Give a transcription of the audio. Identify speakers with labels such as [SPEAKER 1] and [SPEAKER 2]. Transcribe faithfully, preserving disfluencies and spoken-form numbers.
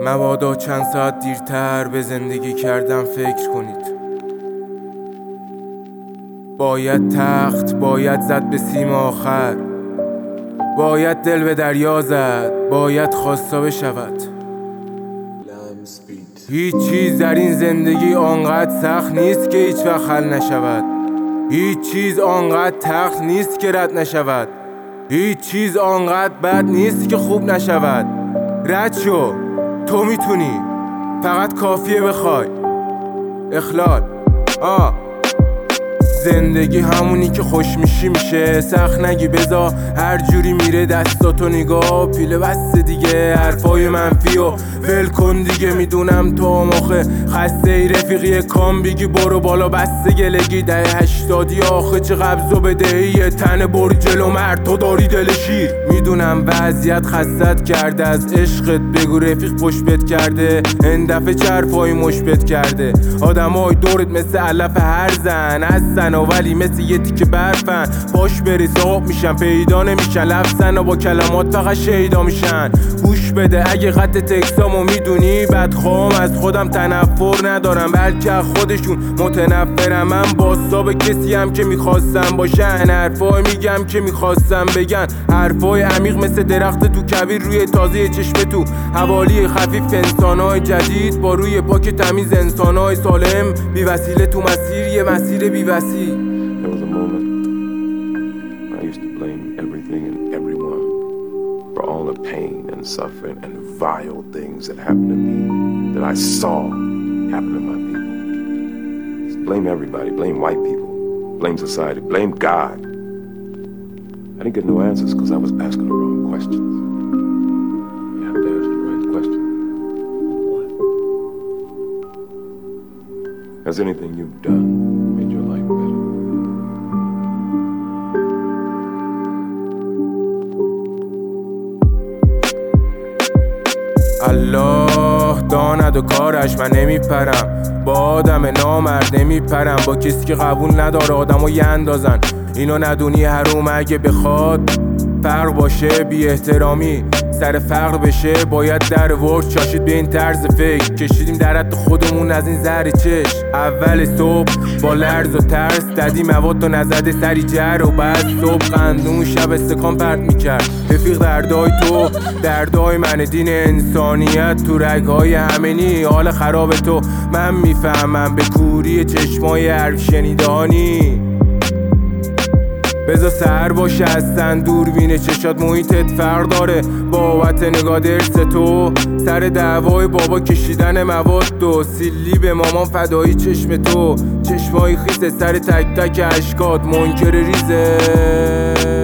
[SPEAKER 1] مبادا چند ساعت دیرتر به زندگی کردن فکر کنید. باید تخت، باید زد به سیم آخر، باید دل به دریا زد، باید خواستا بشود. هیچ چیز در این زندگی آنقدر سخت نیست که هیچ وقت حل نشود. هیچ چیز آنقدر تخت نیست که رد نشود. هیچ چیز آنقدر بد نیست که خوب نشود. رد شو، تو میتونی، فقط کافیه بخوای. اخلال آه زندگی همونی که خوش میشی میشه. سخت نگی بزا هر جوری میره دستاتو نگاه. پیله بسته دیگه حرفای منفی و ول کن دیگه. میدونم تو مخه خسته ای رفیقی کام بگی برو بالا بسته گلگی. ده هشتادی آخه چه قبض و بدهی تن بر جلو مرد تو داری دل شیر. میدونم وضعیت خستت کرده از عشقت بگو رفیق پشت کرده. این دفعه چه حرفایی مشبت کرده. آدمای دورت مثل علف هر زن هستن ولی مثل یه تیکه برفن. باش بریز آب میشن پیدا نمیشن. لفظن و با کلمات فقط شیدا میشن. گوش بده اگه خط تکسامو میدونی بدخوام از خودم تنفر ندارم بلکه خودشون متنفرم. من باستا کسی هم که میخواستم باشن. حرفای میگم که میخواستم بگن. حرفای عمیق مثل درخت تو کویر روی تازه چشم تو. حوالی خفیف انسانای جدید با روی پاک تمیز انسانای سالم. بی وسیله تو مسیر یه مسیر بی وسیل.
[SPEAKER 2] There was a moment I used to blame everything and everyone for all the pain and suffering and vile things that happened to me that I saw happen to my people. Just blame everybody, blame white people, blame society, blame God. I didn't get no answers because I was asking the wrong questions. You have to ask the right question. What? Has anything you've done made your life better?
[SPEAKER 1] الله داند و کارش من نمیپرم. با آدم نامرد نمیپرم. با کسی که قبول نداره آدمو یه اندازن. اینو ندونی حروم اگه بخواد فرق باشه بی احترامی سر فقر بشه. باید در ورد چاشید به این طرز فکر. کشیدیم در حد خودمون از این زهر چش. اول صبح با لرز و ترس ددی مواد و نزده سری جر. و بعد صبح قندون شب استکان پرت میکرد. رفیق دردای تو دردای من دین انسانیت تو رگهای همینی. حال خراب تو من میفهمم به کوری چشمای حرف شنیدانی. بذار سر باشه هستن دوربین چشات محیطت فرق داره. بابت نگاه درس تو سر دعوای بابا کشیدن مواد دو. سیلی به مامان فدایی چشم تو. چشمای خیسه سر تک تک اشکات منکر ریزه.